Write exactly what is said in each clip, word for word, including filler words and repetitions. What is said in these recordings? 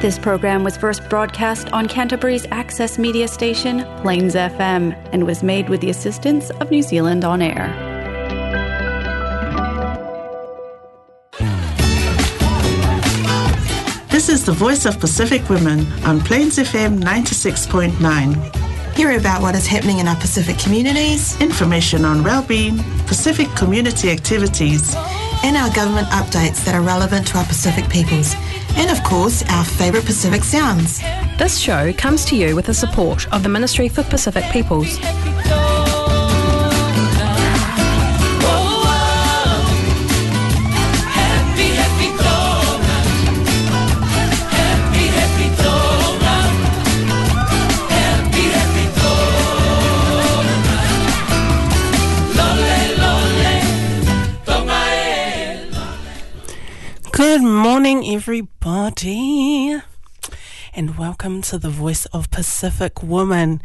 This program was first broadcast on Canterbury's access media station, Plains F M, and was made with the assistance of New Zealand On Air. This is the Voice of Pacific Women on Plains F M ninety-six point nine. Hear about what is happening in our Pacific communities, Information on wellbeing, Pacific community activities, and our government updates that are relevant to our Pacific peoples. And of course, our favourite Pacific sounds. This show comes to you with the support of the Ministry for Pacific Peoples. Good morning, everybody, and welcome to the Voice of Pacific Woman.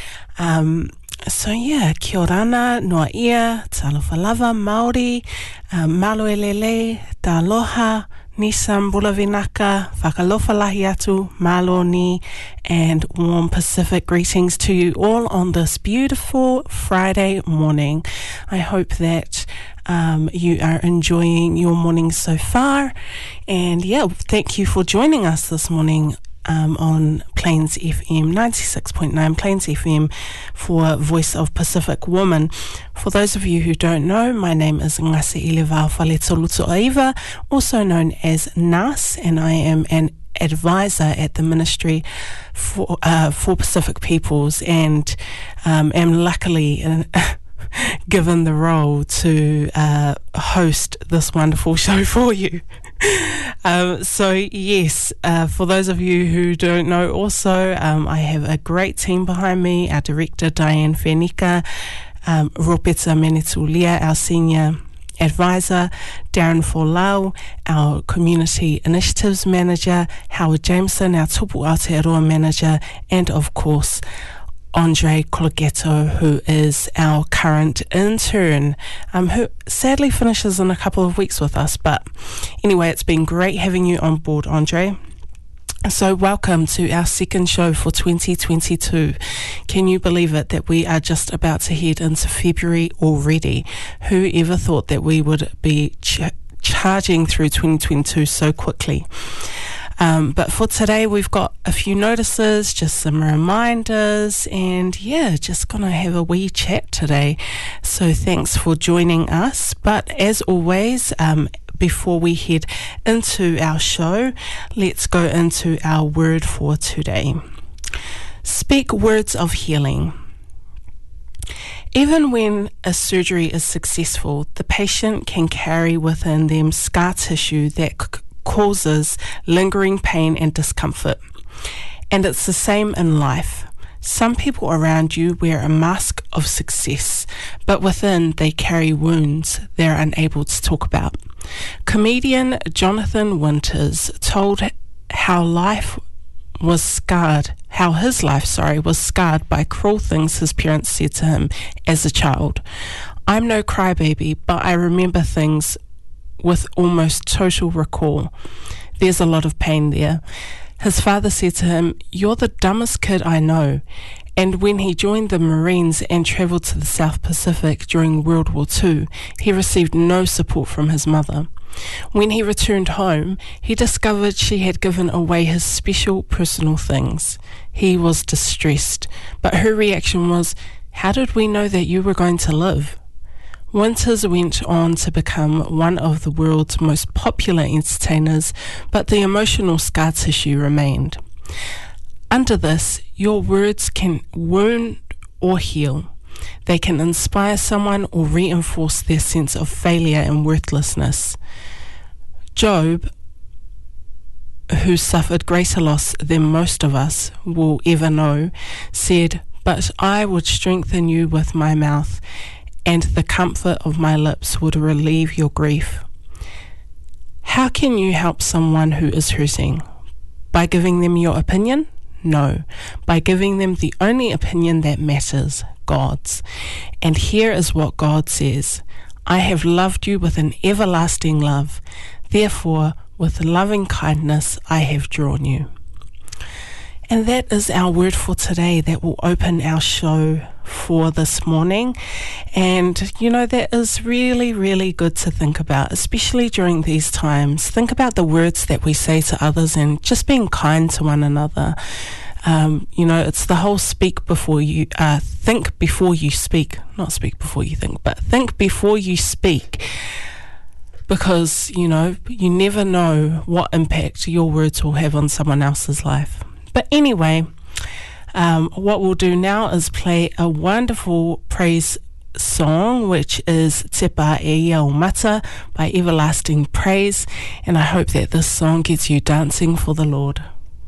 Um, so yeah, kia orana, noa ia, talofa lava, Māori, um, malo elele, ta aloha, nisam bulavinaka, whakalofa lahi atu, malo ni, and warm Pacific greetings to you all on this beautiful Friday morning. I hope that Um, you are enjoying your morning so far, and yeah, thank you for joining us this morning um, on Plains F M ninety-six point nine, Plains F M for Voice of Pacific Woman. For those of you who don't know, my name is Ngase Ilevao Faletolutoaiva, also known as N A S, and I am an advisor at the Ministry for uh, for Pacific Peoples, and um, am luckily an given the role to uh, host this wonderful show for you. um, so yes, uh, for those of you who don't know also, um, I have a great team behind me. Our director, Diane Fenika, um, Ropeta Menitulia, our senior advisor, Darren Folau, our community initiatives manager, Howard Jameson, our Tupu Aotearoa manager, and of course Andre Cologetto, who is our current intern, um, who sadly finishes in a couple of weeks with us. But anyway, it's been great having you on board, Andre. So welcome to our second show for twenty twenty-two. Can you believe it that we are just about to head into February already? Who ever thought that we would be ch- charging through twenty twenty-two so quickly? Um, but for today, we've got a few notices, just some reminders, and yeah, just gonna have a wee chat today. So thanks for joining us. But as always, um, before we head into our show, let's go into our word for today. Speak words of healing. Even when a surgery is successful, the patient can carry within them scar tissue that c- causes lingering pain and discomfort. And it's the same in life. Some people around you wear a mask of success, but within they carry wounds they're unable to talk about. Comedian Jonathan Winters told how life was scarred, how his life, sorry, was scarred by cruel things his parents said to him as a child. I'm no crybaby, but I remember things with almost total recall. There's a lot of pain there. His father said to him, "You're the dumbest kid I know." And when he joined the Marines and travelled to the South Pacific during World War Two, he received no support from his mother. When he returned home, he discovered she had given away his special personal things. He was distressed, but her reaction was, "How did we know that you were going to live?" Winters went on to become one of the world's most popular entertainers, but the emotional scar tissue remained. Under this, your words can wound or heal. They can inspire someone or reinforce their sense of failure and worthlessness. Job, who suffered greater loss than most of us will ever know, said, "But I would strengthen you with my mouth, and the comfort of my lips would relieve your grief." How can you help someone who is hurting? By giving them your opinion? No. By giving them the only opinion that matters, God's. And here is what God says: I have loved you with an everlasting love. Therefore, with loving kindness I have drawn you. And that is our word for today that will open our show for this morning. And, you know, that is really, really good to think about, especially during these times. Think about the words that we say to others and just being kind to one another. Um, you know, it's the whole speak before you, uh, think before you speak. Not speak before you think, but think before you speak. Because, you know, you never know what impact your words will have on someone else's life. But anyway, um, what we'll do now is play a wonderful praise song, which is Te Pā e Ia o Mata by Everlasting Praise. And I hope that this song gets you dancing for the Lord.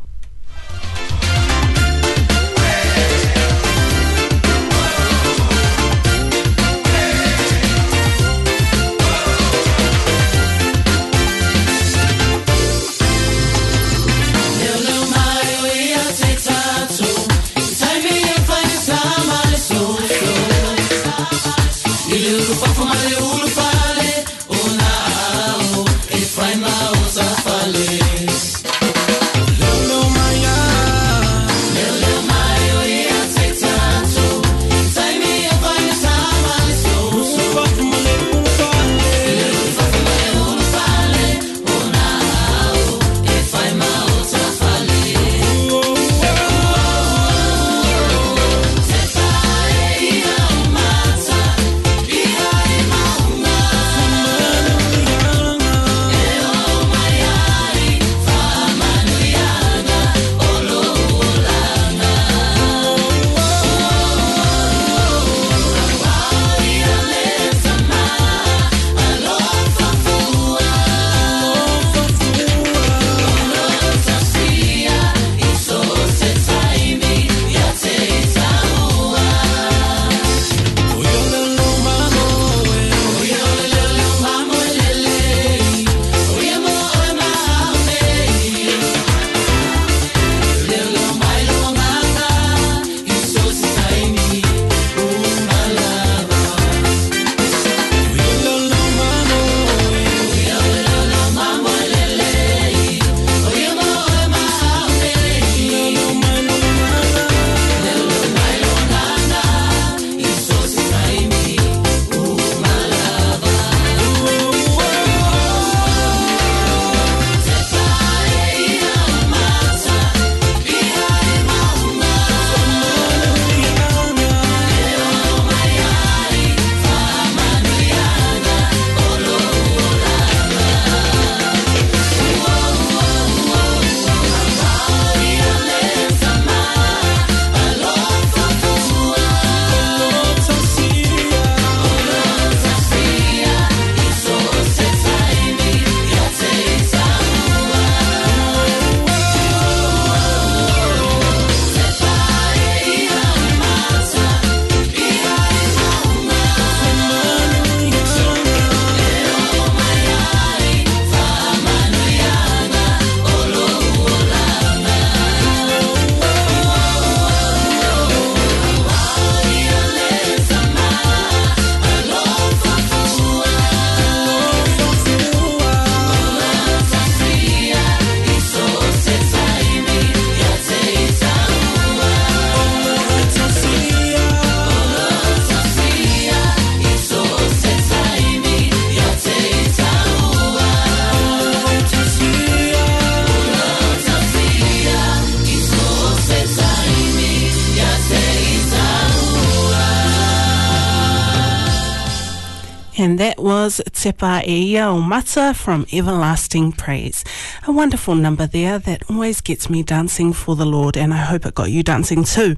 And that was Te Pā e Ia o Mata from Everlasting Praise. A wonderful number there that always gets me dancing for the Lord, and I hope it got you dancing too.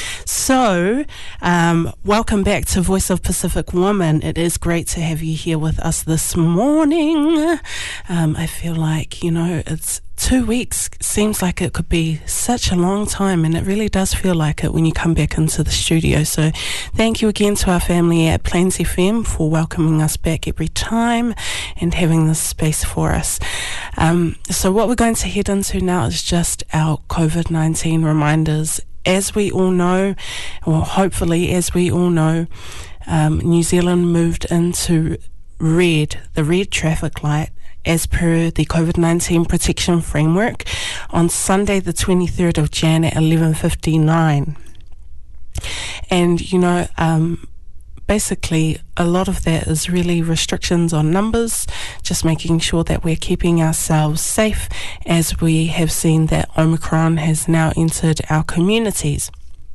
So, um, welcome back to Voice of Pacific Woman. It is great to have you here with us this morning. Um, I feel like, you know, it's two weeks seems like it could be such a long time, and it really does feel like it when you come back into the studio. So thank you again to our family at Plains F M for welcoming us back every time and having this space for us. Um, so what we're going to head into now is just our COVID nineteen reminders. As we all know, or hopefully as we all know, um, New Zealand moved into red, the red traffic light, as per the COVID nineteen protection framework on Sunday the twenty-third of January at eleven fifty-nine. And, you know, um, basically a lot of that is really restrictions on numbers, just making sure that we're keeping ourselves safe as we have seen that Omicron has now entered our communities.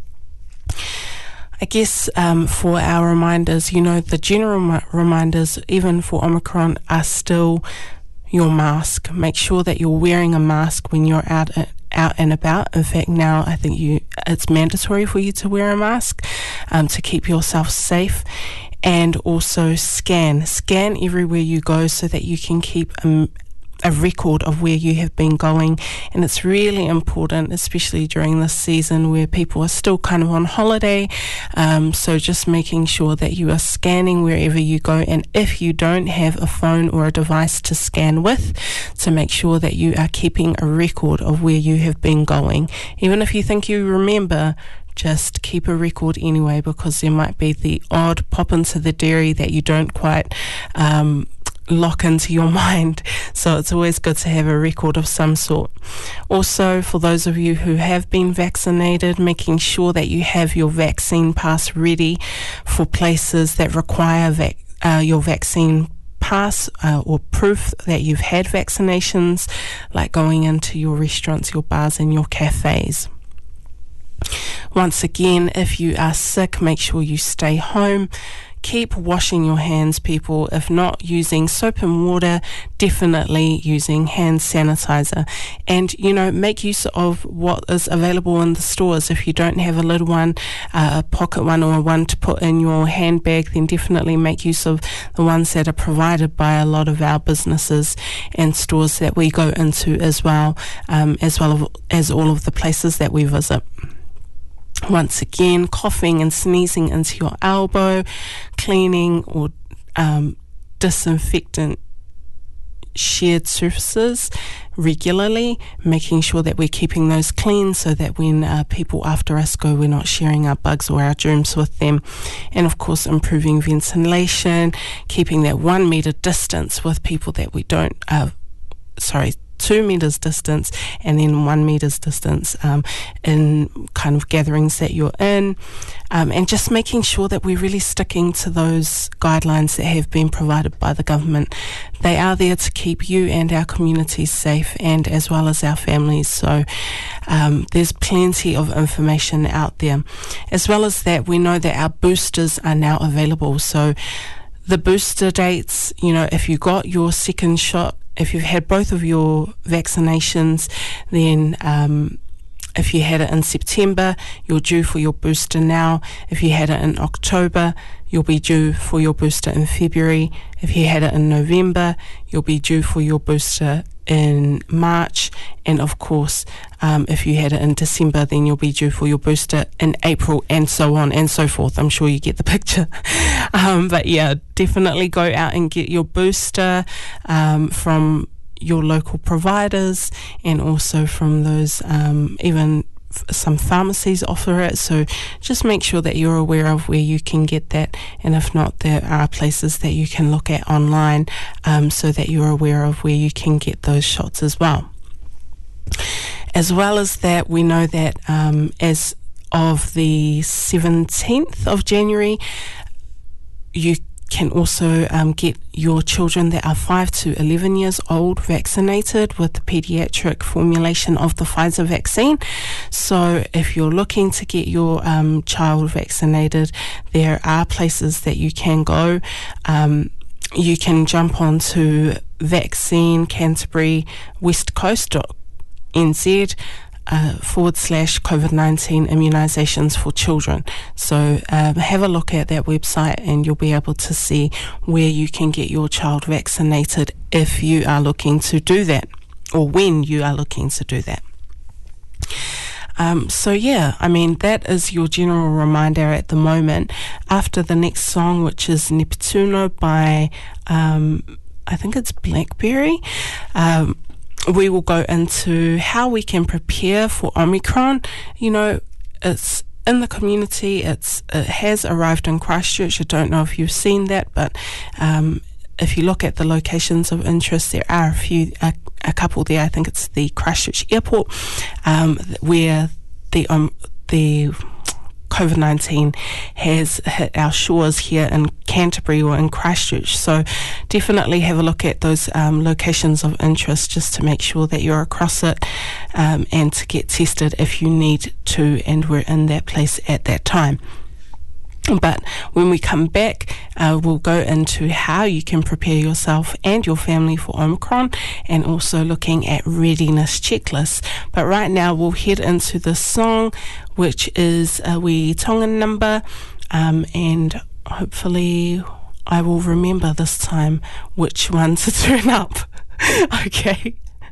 I guess um, for our reminders, you know, the general m- reminders, even for Omicron, are still your mask. Make sure that you're wearing a mask when you're out uh, out and about. In fact, now I think you it's mandatory for you to wear a mask um, to keep yourself safe. And also scan. Scan everywhere you go so that you can keep um, a record of where you have been going. And it's really important, especially during this season where people are still kind of on holiday. Um, so just making sure that you are scanning wherever you go. And if you don't have a phone or a device to scan with, to make sure that you are keeping a record of where you have been going. Even if you think you remember, just keep a record anyway, because there might be the odd pop into the dairy that you don't quite um, lock into your mind. So it's always good to have a record of some sort. Also, for those of you who have been vaccinated, making sure that you have your vaccine pass ready for places that require vac- uh, your vaccine pass uh, or proof that you've had vaccinations, like going into your restaurants, your bars and your cafes. Once again, if you are sick, make sure you stay home. Keep washing your hands, people. If not using soap and water, definitely using hand sanitizer. And, you know, make use of what is available in the stores. If you don't have a little one, uh, a pocket one or one to put in your handbag, then definitely make use of the ones that are provided by a lot of our businesses and stores that we go into as well, um, as well as all of the places that we visit. Once again, coughing and sneezing into your elbow, cleaning or um, disinfectant shared surfaces regularly, making sure that we're keeping those clean so that when uh, people after us go, we're not sharing our bugs or our germs with them. And of course, improving ventilation, keeping that one metre distance with people that we don't, uh, sorry, two metres distance and then one metres distance um, in kind of gatherings that you're in, um, and just making sure that we're really sticking to those guidelines that have been provided by the government. They are there to keep you and our communities safe, and as well as our families. So um, there's plenty of information out there. As well as that, we know that our boosters are now available. So the booster dates, you know, if you got your second shot, if you've had both of your vaccinations, then um, if you had it in September, you're due for your booster now. If you had it in October, you'll be due for your booster in February. If you had it in November, you'll be due for your booster in March. And of course, um, if you had it in December, then you'll be due for your booster in April, and so on and so forth. I'm sure you get the picture. um, but yeah, definitely go out and get your booster um, from your local providers, and also from those um, even f- some pharmacies offer it. So just make sure that you're aware of where you can get that, and if not, there are places that you can look at online um, so that you're aware of where you can get those shots as well. As well as that, we know that um, as of the seventeenth of January, you can also um, get your children that are five to eleven years old vaccinated with the pediatric formulation of the Pfizer vaccine. So if you're looking to get your um, child vaccinated, there are places that you can go. Um, you can jump onto Vaccine Canterbury West Coast dot N Z Uh, forward slash COVID nineteen immunisations for children. So um, have a look at that website and you'll be able to see where you can get your child vaccinated if you are looking to do that, or when you are looking to do that. Um, so yeah, I mean, that is your general reminder at the moment. After the next song, which is Neptuno by, um, I think it's Blackberry, um, we will go into how we can prepare for Omicron. You know, it's in the community, it's it has arrived in Christchurch. I don't know if you've seen that, but um, if you look at the locations of interest, there are a few, a, a couple there. I think it's the Christchurch Airport, um, where the um, the COVID nineteen has hit our shores here in Canterbury or in Christchurch. So definitely have a look at those um, locations of interest just to make sure that you're across it, um, and to get tested if you need to and we're in that place at that time. But when we come back, uh, we'll go into how you can prepare yourself and your family for Omicron, and also looking at readiness checklists. But right now we'll head into the song, which is a wee Tongan number, um, and hopefully I will remember this time which one to turn up. Okay.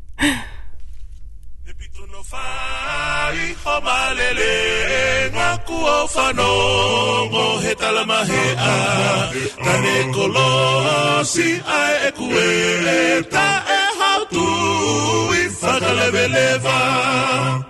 Whai homalele ngaku o whanongo he talamahea tane kolosi ai e kue ta e hautu I whakalewelewa.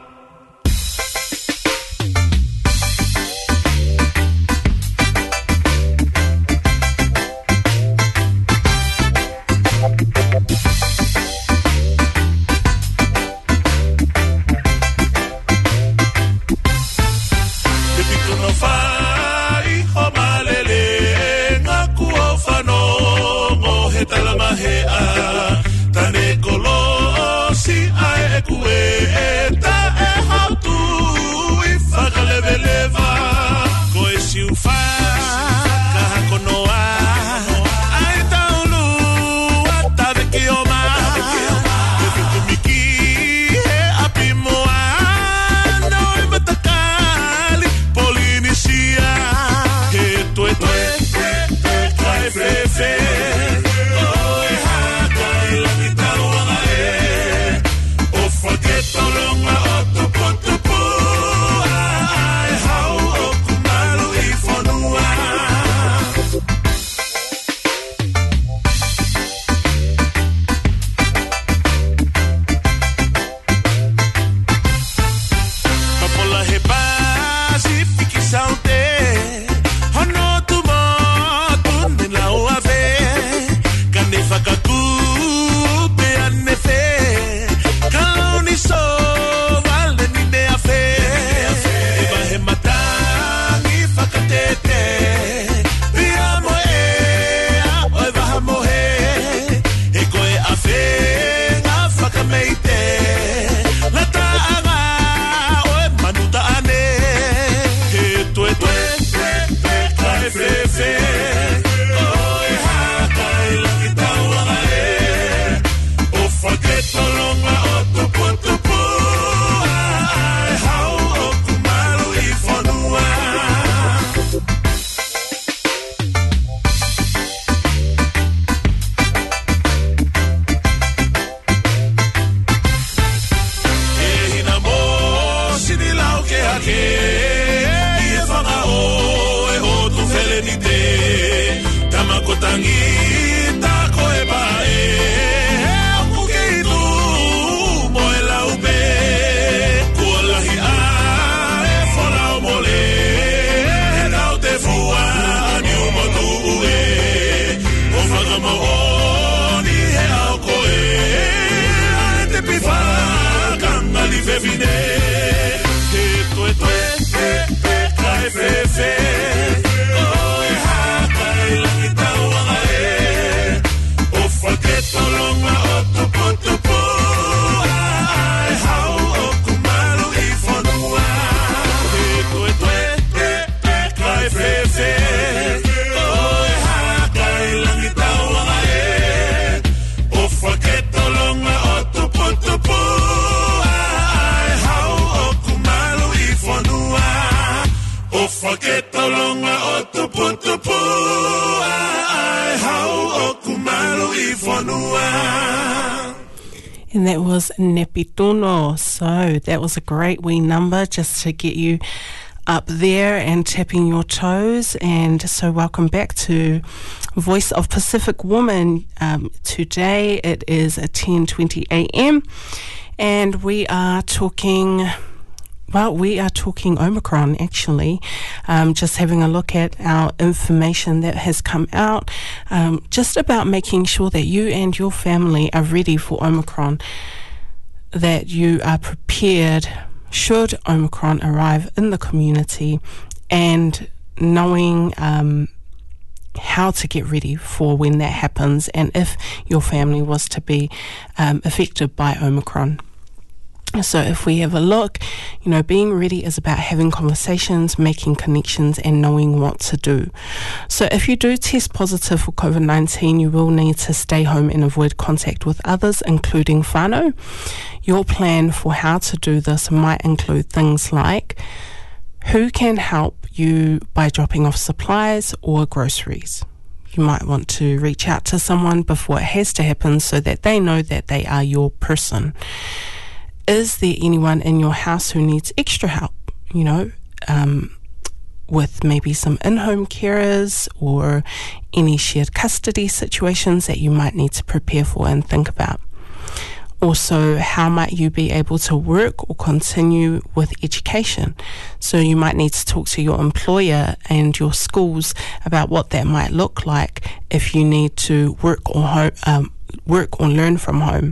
And that was Nepituno. So that was a great wee number just to get you up there and tapping your toes. And so welcome back to Voice of Pacific Woman. Um, today it is at ten twenty a.m. and we are talking, well, we are talking Omicron, actually. Um, just having a look at our information that has come out, um, just about making sure that you and your family are ready for Omicron, that you are prepared should Omicron arrive in the community, and knowing um, how to get ready for when that happens, and if your family was to be um, affected by Omicron. So if we have a look, you know, being ready is about having conversations, making connections, and knowing what to do. So if you do test positive for COVID nineteen, you will need to stay home and avoid contact with others, including whānau. Your plan for how to do this might include things like who can help you by dropping off supplies or groceries. You might want to reach out to someone before it has to happen so that they know that they are your person. Is there anyone in your house who needs extra help, you know, um, with maybe some in-home carers or any shared custody situations that you might need to prepare for and think about? Also, how might you be able to work or continue with education? So you might need to talk to your employer and your schools about what that might look like if you need to work or home, um, work or learn from home.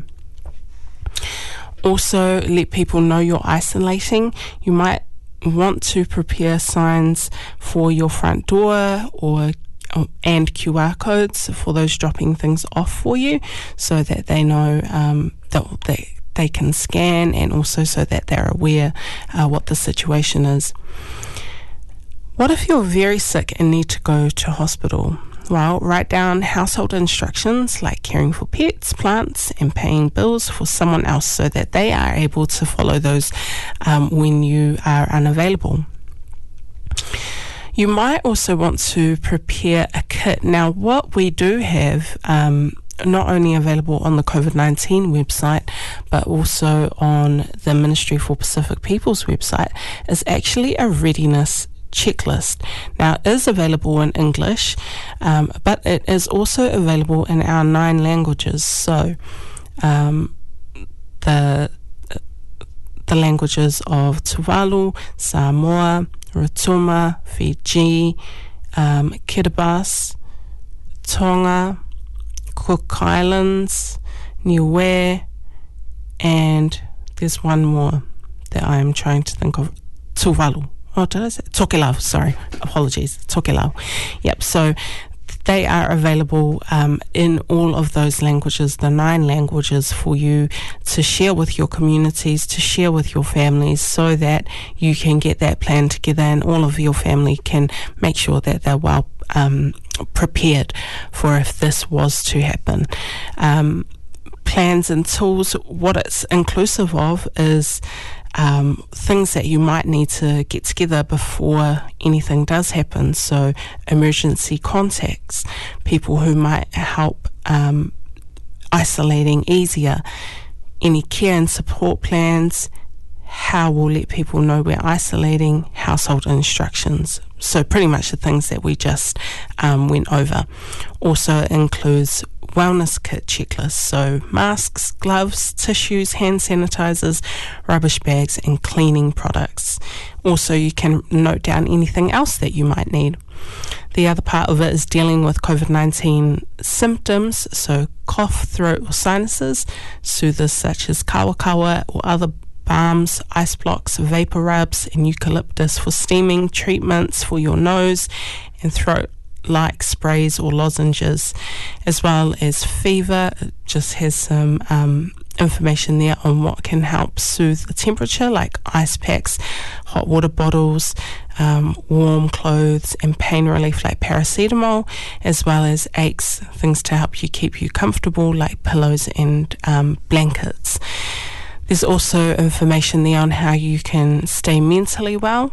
Also, let people know you're isolating. You might want to prepare signs for your front door or and Q R codes for those dropping things off for you, so that they know um, that they, they can scan, and also so that they're aware uh, what the situation is. What if you're very sick and need to go to hospital? Well, write down household instructions like caring for pets, plants, and paying bills for someone else so that they are able to follow those um, when you are unavailable. You might also want to prepare a kit. Now, what we do have, um, not only available on the COVID nineteen website, but also on the Ministry for Pacific Peoples website, is actually a readiness checklist. Now, it is available in English, um, but it is also available in our nine languages. So, um, the the languages of Tuvalu, Samoa, Rotuma, Fiji, um, Kiribati, Tonga, Cook Islands, Niue, and there's one more that I'm trying to think of, Tuvalu. Oh, did I say? Tokelau, sorry. Apologies. Tokelau. Yep, so they are available um, in all of those languages, the nine languages, for you to share with your communities, to share with your families, so that you can get that plan together and all of your family can make sure that they're well um, prepared for if this was to happen. Um, plans and tools, what it's inclusive of is Um, things that you might need to get together before anything does happen. So emergency contacts, people who might help um, isolating easier, any care and support plans, how we'll let people know we're isolating, household instructions. So pretty much the things that we just um, went over. Also includes wellness kit checklists, so masks, gloves, tissues, hand sanitizers, rubbish bags, and cleaning products. Also, you can note down anything else that you might need. The other part of it is dealing with COVID nineteen symptoms, so cough, throat, or sinuses, soothers such as kawakawa or other balms, ice blocks, vapor rubs, and eucalyptus for steaming, treatments for your nose and throat, like sprays or lozenges, as well as fever. It just has some um, information there on what can help soothe the temperature, like ice packs, hot water bottles, um, warm clothes, and pain relief like paracetamol, as well as aches, things to help you keep you comfortable like pillows and um, blankets. There's also information there on how you can stay mentally well,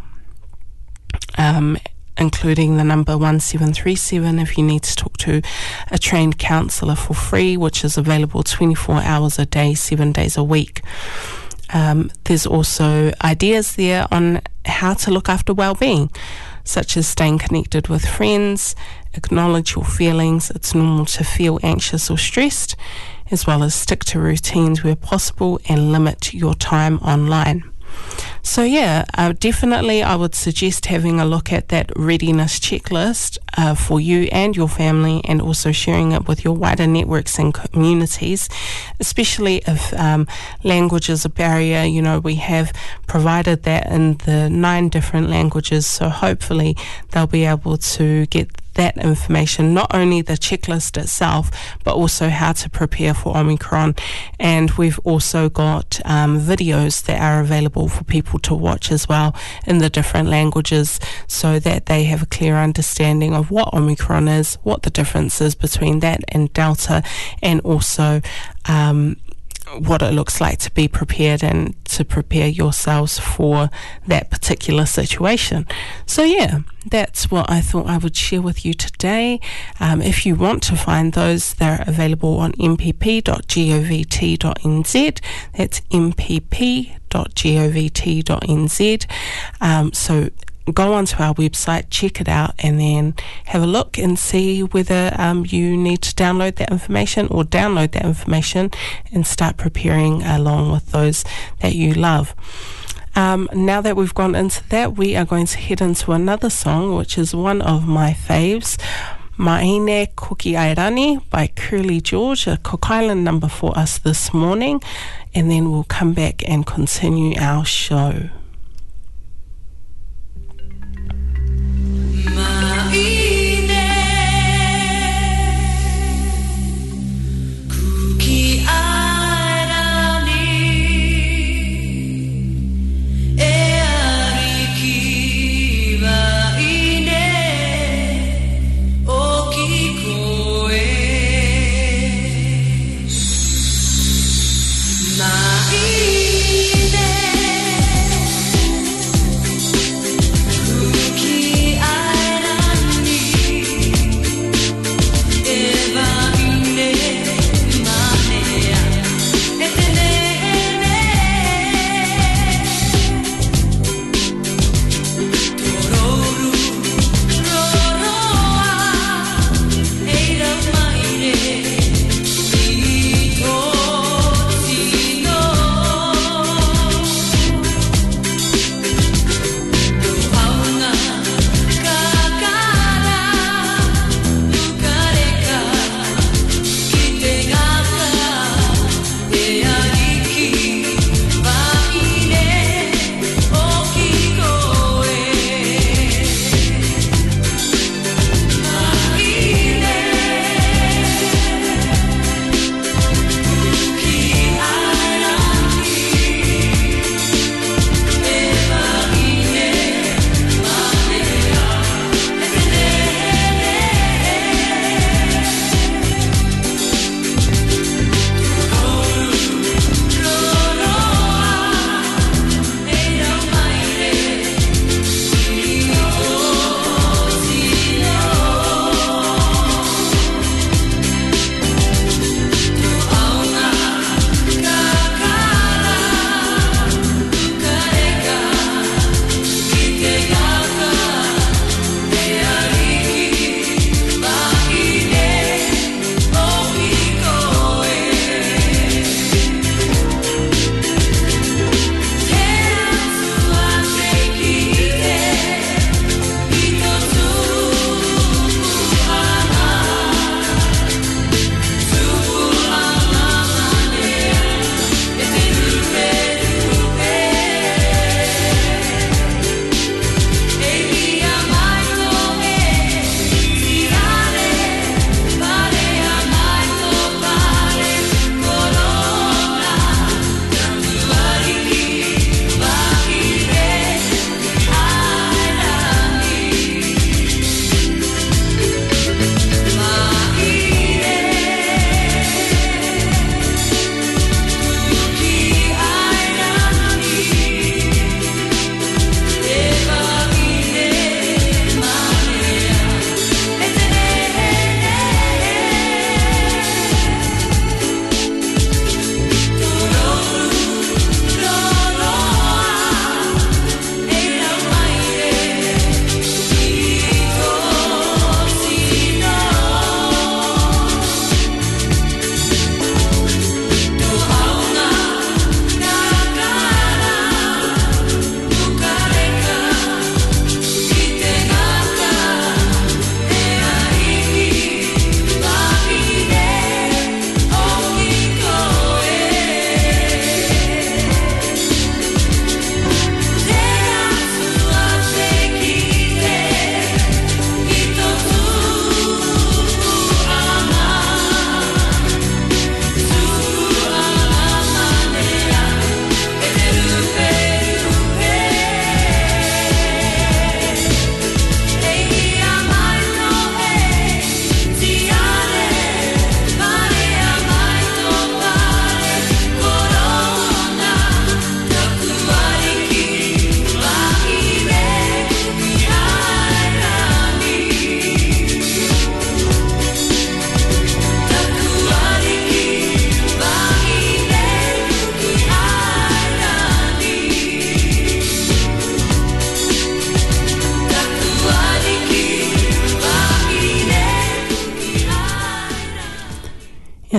um, including the number one seven three seven if you need to talk to a trained counsellor for free, which is available twenty-four hours a day, seven days a week. Um, there's also ideas there on how to look after well-being, such as staying connected with friends, acknowledge your feelings. It's normal to feel anxious or stressed, as well as stick to routines where possible and limit your time online. So yeah, uh, definitely I would suggest having a look at that readiness checklist uh, for you and your family, and also sharing it with your wider networks and communities, especially if um, language is a barrier. You know, we have provided that in the nine different languages, so hopefully they'll be able to get that information, not only the checklist itself, but also how to prepare for Omicron. And we've also got um, videos that are available for people to watch as well in the different languages, so that they have a clear understanding of what Omicron is, what the difference is between that and Delta, and also um, what it looks like to be prepared and to prepare yourselves for that particular situation. So yeah, that's what I thought I would share with you today. Um, if you want to find those, they're available on m p p dot govt dot n z. That's m p p dot govt dot n z. Um, so go onto our website, check it out, and then have a look and see whether um, you need to download that information or download that information and start preparing along with those that you love. Um, now that we've gone into that, we are going to head into another song, which is one of my faves, Maine Kuki Airani by Curly George, a Cook Island number for us this morning, and then we'll come back and continue our show. Maine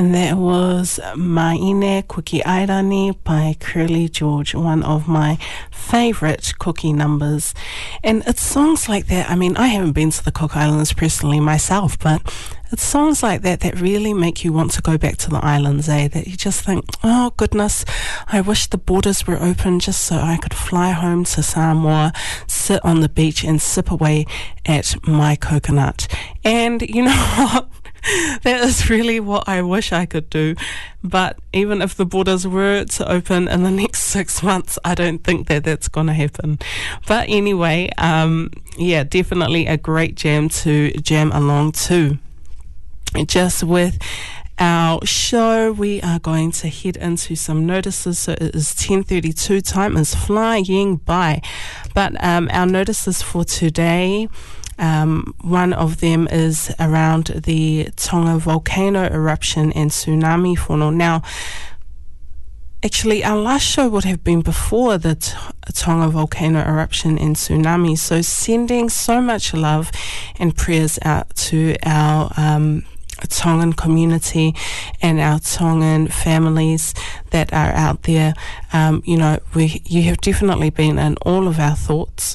And that was Maine Kuki Airani by Curly George, one of my favourite cookie numbers. And it's songs like that. I mean, I haven't been to the Cook Islands personally myself, but it's songs like that that really make you want to go back to the islands, eh? That you just think, oh goodness, I wish the borders were open just so I could fly home to Samoa, sit on the beach and sip away at my coconut. And you know what? That is really what I wish I could do. But even if the borders were to open in the next six months, I don't think that that's going to happen. But anyway, um, yeah, definitely a great jam to jam along to. Just with our show, we are going to head into some notices. So it is ten thirty-two, time is flying by. But um, our notices for today, Um, one of them is around the Tonga volcano eruption and tsunami whono. Now, actually, our last show would have been before the t- Tonga volcano eruption and tsunami. So sending so much love and prayers out to our um, Tongan community and our Tongan families that are out there. Um, you know, we you have definitely been in all of our thoughts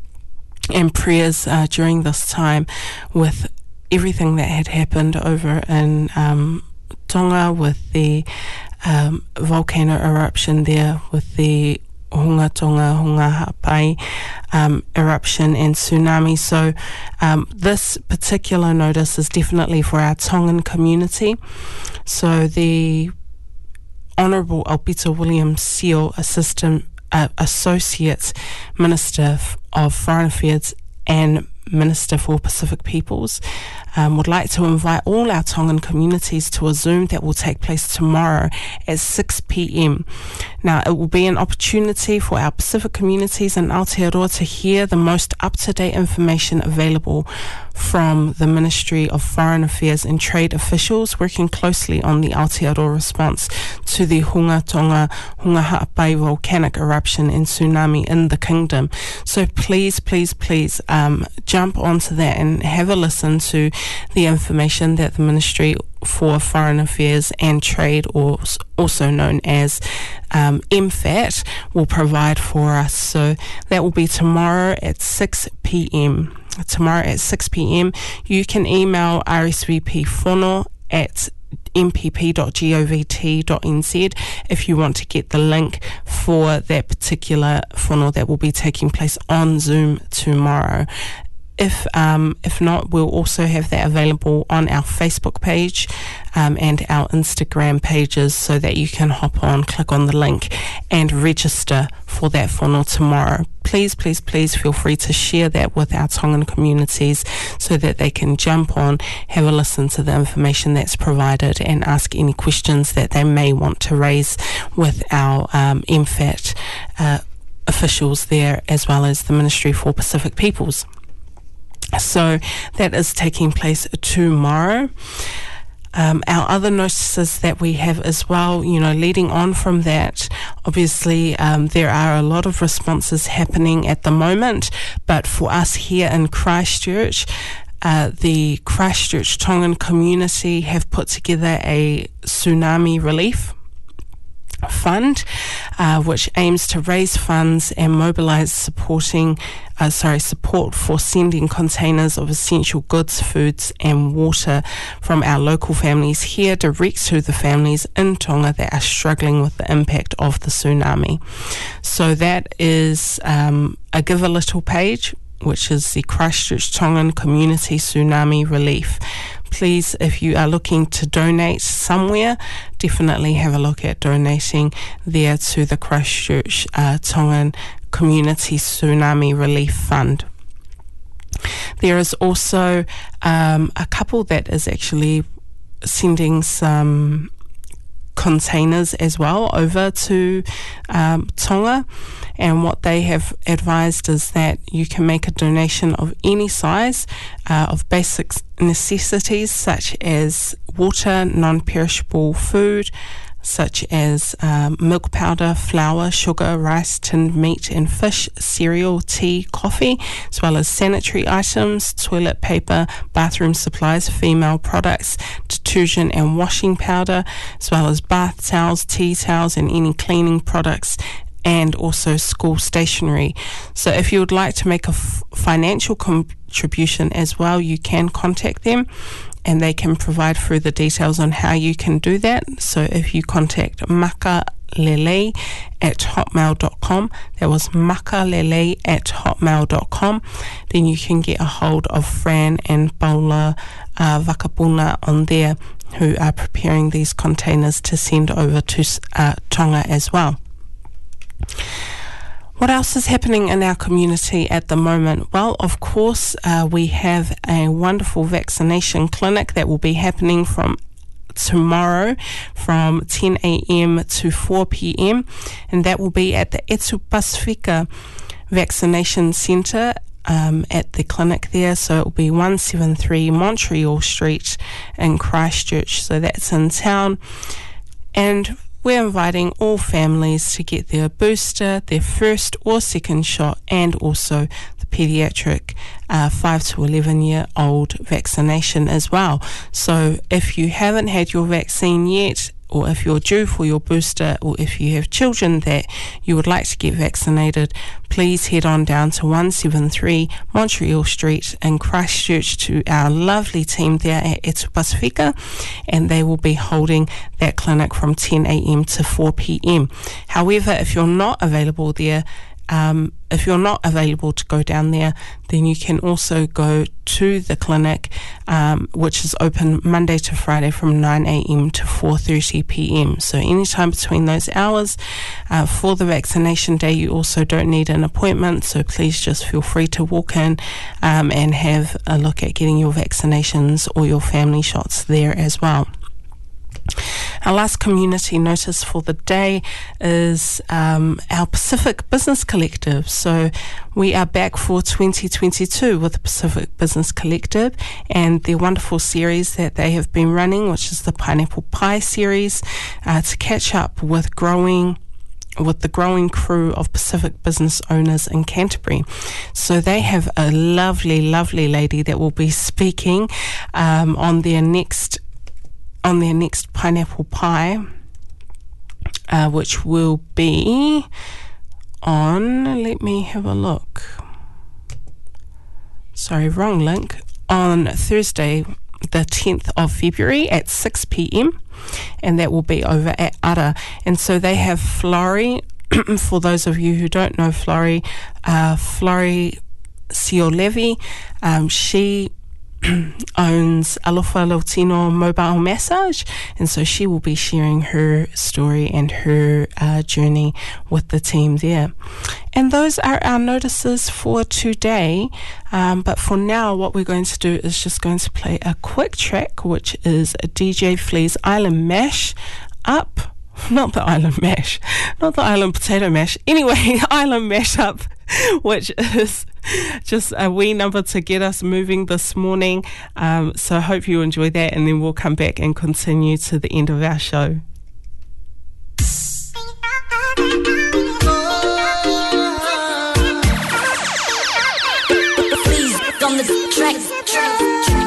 and prayers uh, during this time with everything that had happened over in um, Tonga with the um, volcano eruption there, with the Hunga Tonga, Hunga Ha'apai um, eruption and tsunami. So um, this particular notice is definitely for our Tongan community. So the Honourable Alpito William Seal, Assistant Uh, Associate Minister of Foreign Affairs and Minister for Pacific Peoples, um, would like to invite all our Tongan communities to a Zoom that will take place tomorrow at six p.m. Now, it will be an opportunity for our Pacific communities in Aotearoa to hear the most up-to-date information available from the Ministry of Foreign Affairs and Trade officials working closely on the Aotearoa response to the Hunga Tonga, Hunga Ha'apai volcanic eruption and tsunami in the kingdom. So please, please, please um, jump onto that and have a listen to the information that the Ministry for Foreign Affairs and Trade, or also known as um, M F A T, will provide for us. So that will be tomorrow at six p.m. Tomorrow at six p.m. You can email R S V P whono at m p p dot govt dot n z if you want to get the link for that particular whono that will be taking place on Zoom tomorrow. If um, if not, we'll also have that available on our Facebook page um, and our Instagram pages, so that you can hop on, click on the link and register for that whono tomorrow. Please, please, please feel free to share that with our Tongan communities so that they can jump on, have a listen to the information that's provided and ask any questions that they may want to raise with our um, M F A T uh, officials there, as well as the Ministry for Pacific Peoples. So that is taking place tomorrow. Um, our other notices that we have as well, you know, leading on from that, obviously um, there are a lot of responses happening at the moment, but for us here in Christchurch, uh, the Christchurch Tongan community have put together a tsunami relief fund, uh, which aims to raise funds and mobilise supporting, uh, sorry, support for sending containers of essential goods, foods and water from our local families here direct to the families in Tonga that are struggling with the impact of the tsunami. So that is um, a Give a Little page, which is the Christchurch Tongan Community Tsunami Relief. Please, if you are looking to donate somewhere, definitely have a look at donating there to the Christchurch uh, Tongan Community Tsunami Relief Fund. There is also um, a couple that is actually sending some containers as well over to um, Tonga, and what they have advised is that you can make a donation of any size uh, of basic necessities such as water, non-perishable food, such as um, milk powder, flour, sugar, rice, tinned meat and fish, cereal, tea, coffee, as well as sanitary items, toilet paper, bathroom supplies, female products, detergent and washing powder, as well as bath towels, tea towels and any cleaning products, and also school stationery. So if you would like to make a f- financial contribution as well, you can contact them and they can provide further details on how you can do that. So if you contact makalele at hotmail dot com, that was makalele at hotmail dot com, then you can get a hold of Fran and Paula uh, Vakapuna on there, who are preparing these containers to send over to uh, Tonga as well. What else is happening in our community at the moment? Well, of course, uh, we have a wonderful vaccination clinic that will be happening from tomorrow from ten a.m. to four p.m. and that will be at the Etu Pasifika Vaccination Centre um, at the clinic there. So it will be one seventy-three Montreal Street in Christchurch. So that's in town. And we're inviting all families to get their booster, their first or second shot, and also the paediatric uh, five to eleven year old vaccination as well. So if you haven't had your vaccine yet, or if you're due for your booster, or if you have children that you would like to get vaccinated, please head on down to one seventy-three Montreal Street in Christchurch to our lovely team there at Etu Pasifika, and they will be holding that clinic from ten a.m. to four p.m. However, if you're not available there, Um, if you're not available to go down there, then you can also go to the clinic, um, which is open Monday to Friday from nine a.m. to four thirty p.m. So anytime between those hours. Uh, for the vaccination day, you also don't need an appointment, so please just feel free to walk in um, and have a look at getting your vaccinations or your family shots there as well. Our last community notice for the day is um, our Pacific Business Collective. So we are back for twenty twenty-two with the Pacific Business Collective and the wonderful series that they have been running, which is the Pineapple Pie series, uh, to catch up with growing with the growing crew of Pacific business owners in Canterbury. So they have a lovely, lovely lady that will be speaking um, on their next on their next Pineapple Pie, uh, which will be on, let me have a look. Sorry, wrong link. On Thursday, the tenth of February at six p.m. and that will be over at Ara. And so they have Flori, for those of you who don't know Flori, uh, Flori Siolevi, um, she owns Alofa Latino Mobile Massage, and so she will be sharing her story and her uh, journey with the team there. And those are our notices for today, um, but for now what we're going to do is just going to play a quick track, which is a D J Flea's Island Mash Up. Not the Island Mash, not the Island Potato Mash. Anyway, Island Mash Up, which is just a wee number to get us moving this morning. Um, so I hope you enjoy that, and then we'll come back and continue to the end of our show. Please, on the track, track, track.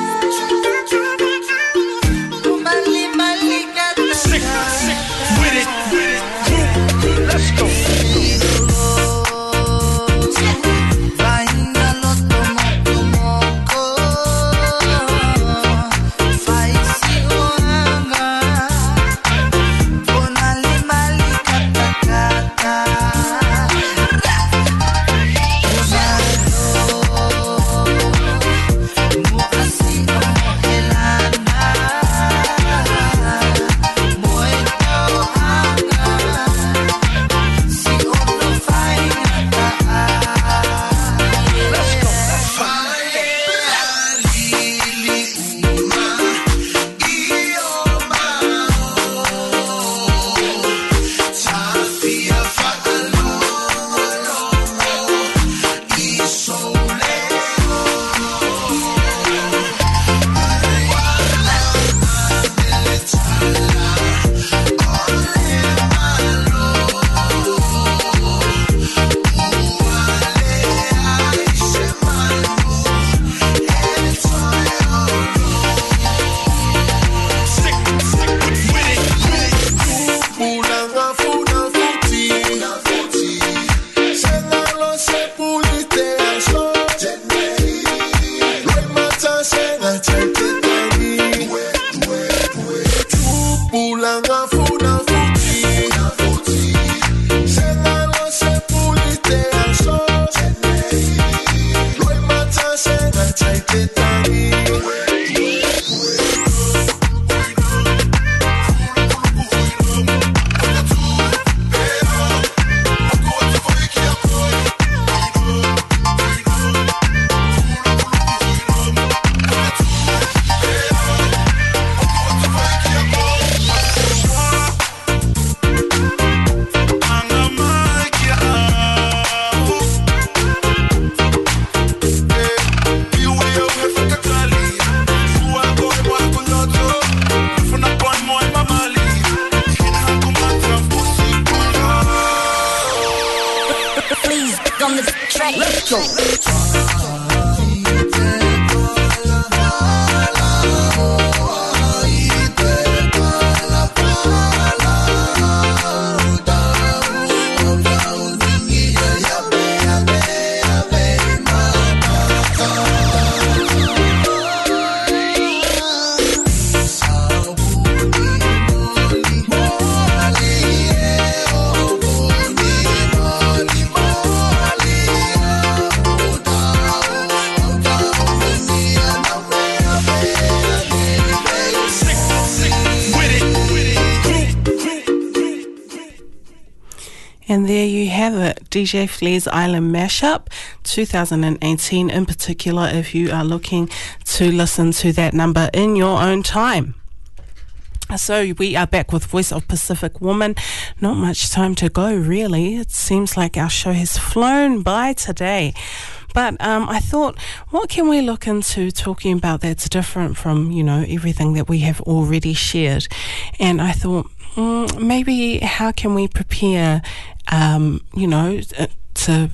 More And there you have it, D J Flair's Island Mashup, two thousand eighteen in particular, if you are looking to listen to that number in your own time. So we are back with Voice of Pacific Woman. Not much time to go, really. It seems like our show has flown by today. But um, I thought, what can we look into talking about that's different from, you know, everything that we have already shared? And I thought, mm, maybe how can we prepare, um, you know, to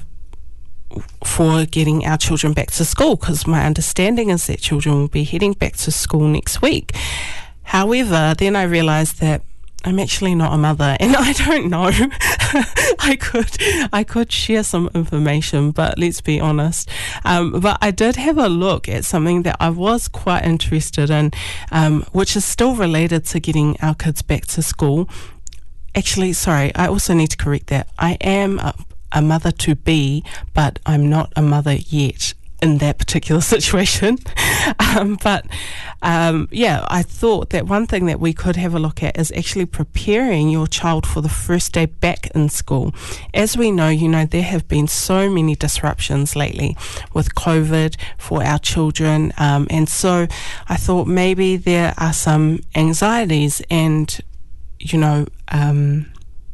for getting our children back to school? Because my understanding is that children will be heading back to school next week. However, then I realised that I'm actually not a mother, and I don't know. I could, I could share some information, but let's be honest. Um, but I did have a look at something that I was quite interested in, um, which is still related to getting our kids back to school. Actually, sorry, I also need to correct that. I am a, a mother to be, but I'm not a mother yet in that particular situation. um, but um, yeah, I thought that one thing that we could have a look at is actually preparing your child for the first day back in school. As we know, you know, there have been so many disruptions lately with COVID for our children. Um, and so I thought maybe there are some anxieties and, you know, um,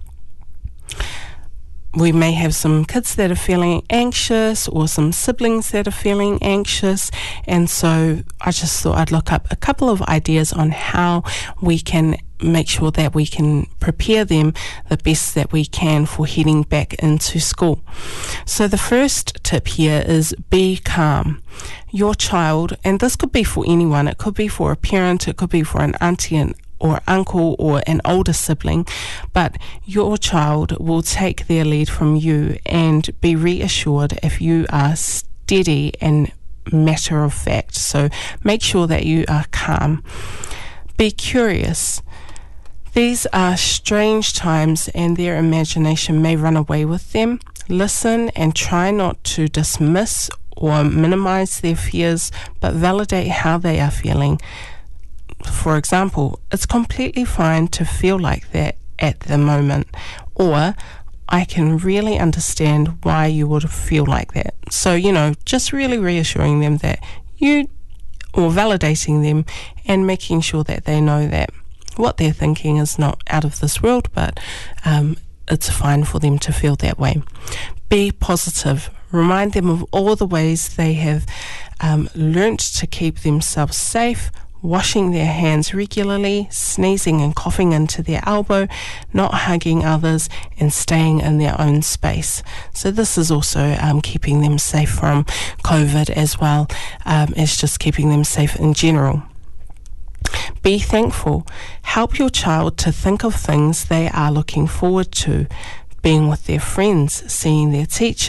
we may have some kids that are feeling anxious or some siblings that are feeling anxious, and so I just thought I'd look up a couple of ideas on how we can make sure that we can prepare them the best that we can for heading back into school. So the first tip here is be calm. Your child, and this could be for anyone, it could be for a parent, it could be for an auntie and or uncle or an older sibling, but your child will take their lead from you and be reassured if you are steady and matter of fact. So make sure that you are calm. Be curious. These are strange times and their imagination may run away with them. Listen and try not to dismiss or minimize their fears, but validate how they are feeling. For example, it's completely fine to feel like that at the moment, or I can really understand why you would feel like that. So, you know, just really reassuring them that you, or validating them and making sure that they know that what they're thinking is not out of this world, but um, it's fine for them to feel that way. Be positive. Remind them of all the ways they have um, learnt to keep themselves safe, washing their hands regularly, sneezing and coughing into their elbow, not hugging others, and staying in their own space. So this is also um, keeping them safe from COVID as well um, as just keeping them safe in general. Be thankful. Help your child to think of things they are looking forward to, being with their friends, seeing their teacher,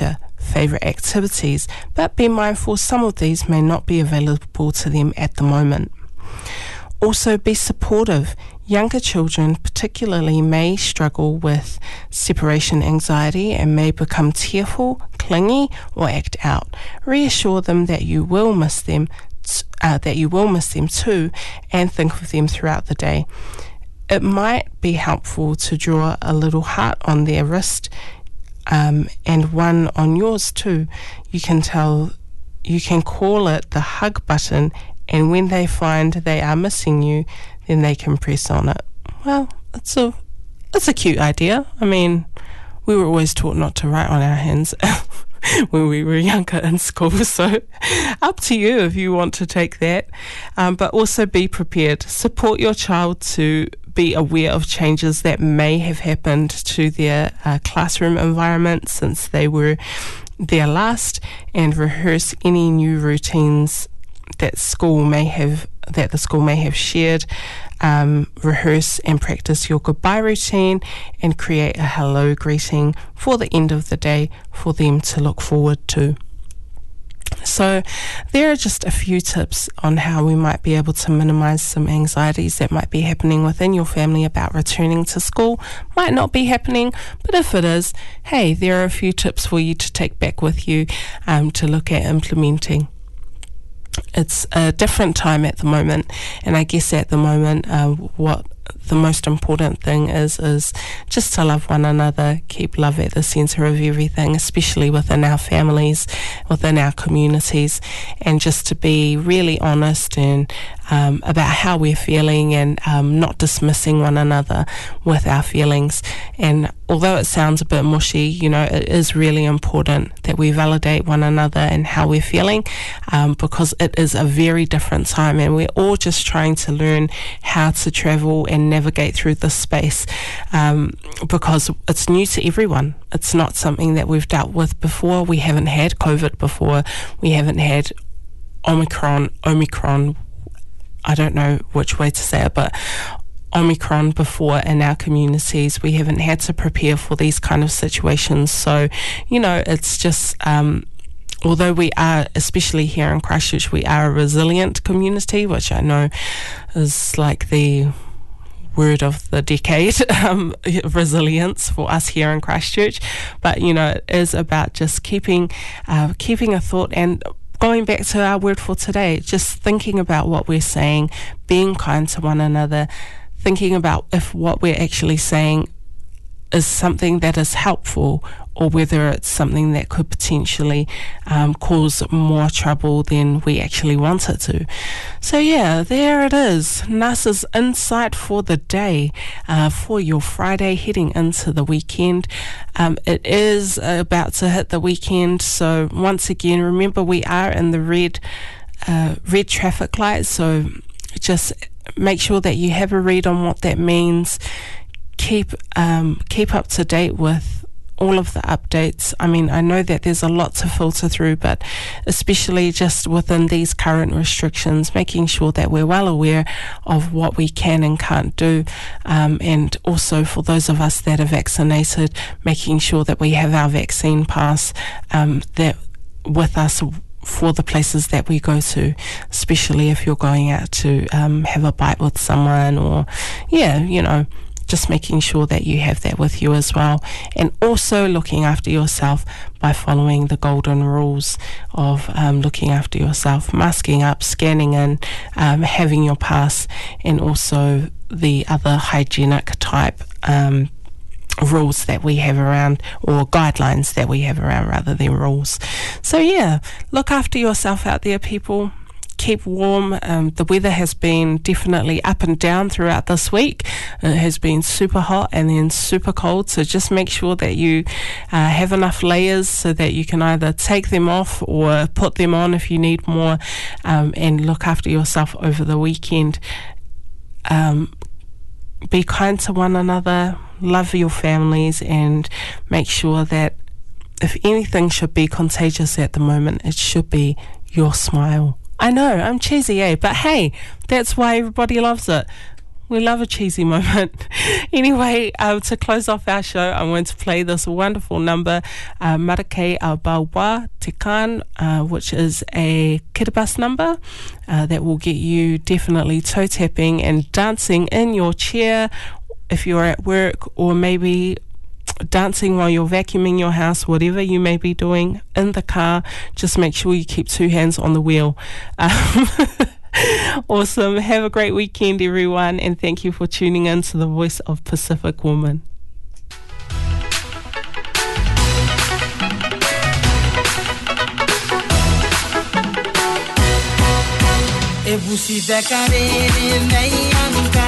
favourite activities, but be mindful some of these may not be available to them at the moment. Also, be supportive. Younger children particularly may struggle with separation anxiety and may become tearful, clingy, or act out. Reassure them that you will miss them, uh, that you will miss them too, and think of them throughout the day. It might be helpful to draw a little heart on their wrist, um, and one on yours too. You can tell, you can call it the hug button, and when they find they are missing you, then they can press on it. Well, it's a it's a cute idea. I mean, we were always taught not to write on our hands when we were younger in school, so up to you if you want to take that. Um, but also be prepared. Support your child to be aware of changes that may have happened to their uh, classroom environment since they were there last, and rehearse any new routines that school may have that the school may have shared. Um, rehearse and practice your goodbye routine and create a hello greeting for the end of the day for them to look forward to. So there are just a few tips on how we might be able to minimise some anxieties that might be happening within your family about returning to school. Might not be happening, but if it is, hey, there are a few tips for you to take back with you um, to look at implementing. It's a different time at the moment, and I guess at the moment uh, what the most important thing is is just to love one another, keep love at the centre of everything, especially within our families, within our communities, and just to be really honest and um, about how we're feeling, and um, not dismissing one another with our feelings. And although it sounds a bit mushy, you know, it is really important that we validate one another and how we're feeling, um, because it is a very different time, and we're all just trying to learn how to travel and navigate through this space, um, because it's new to everyone. It's not something that we've dealt with before. We haven't had COVID before. We haven't had Omicron, Omicron, I don't know which way to say it, but Omicron before in our communities. We haven't had to prepare for these kind of situations. So, you know, it's just, um, although we are, especially here in Christchurch, we are a resilient community, which I know is like the word of the decade, um, resilience for us here in Christchurch. But, you know, it is about just keeping, uh, keeping a thought, and going back to our word for today, just thinking about what we're saying, being kind to one another, thinking about if what we're actually saying is something that is helpful, or whether it's something that could potentially um, cause more trouble than we actually want it to. So yeah, there it is. NASA's insight for the day, uh, for your Friday heading into the weekend. Um, it is about to hit the weekend, so once again, remember we are in the red, uh, red traffic light, so just make sure that you have a read on what that means. Keep um, keep up to date with all of the updates. I mean, I know that there's a lot to filter through, but especially just within these current restrictions, making sure that we're well aware of what we can and can't do, um, and also for those of us that are vaccinated, making sure that we have our vaccine pass um, that with us for the places that we go to, especially if you're going out to um, have a bite with someone, or yeah, you know, just making sure that you have that with you as well. And also looking after yourself by following the golden rules of um, looking after yourself, masking up, scanning in, um, having your pass, and also the other hygienic type um, rules that we have around, or guidelines that we have around rather than rules. So yeah, look after yourself out there, people. Keep warm. Um, the weather has been definitely up and down throughout this week. It has been super hot and then super cold, so just make sure that you uh, have enough layers so that you can either take them off or put them on if you need more, um, and look after yourself over the weekend. Um, be kind to one another, love your families, and make sure that if anything should be contagious at the moment, it should be your smile. I know, I'm cheesy, eh? But hey, that's why everybody loves it. We love a cheesy moment. Anyway, uh, to close off our show, I'm going to play this wonderful number, uh, Marakei a Bawa Tekan, uh, which is a Kiribati number uh, that will get you definitely toe tapping and dancing in your chair if you're at work, or maybe dancing while you're vacuuming your house, whatever you may be doing in the car. Just make sure you keep two hands on the wheel. Um, awesome. Have a great weekend, everyone, and thank you for tuning in to the Voice of Pacific Woman. E busi da carere nei anca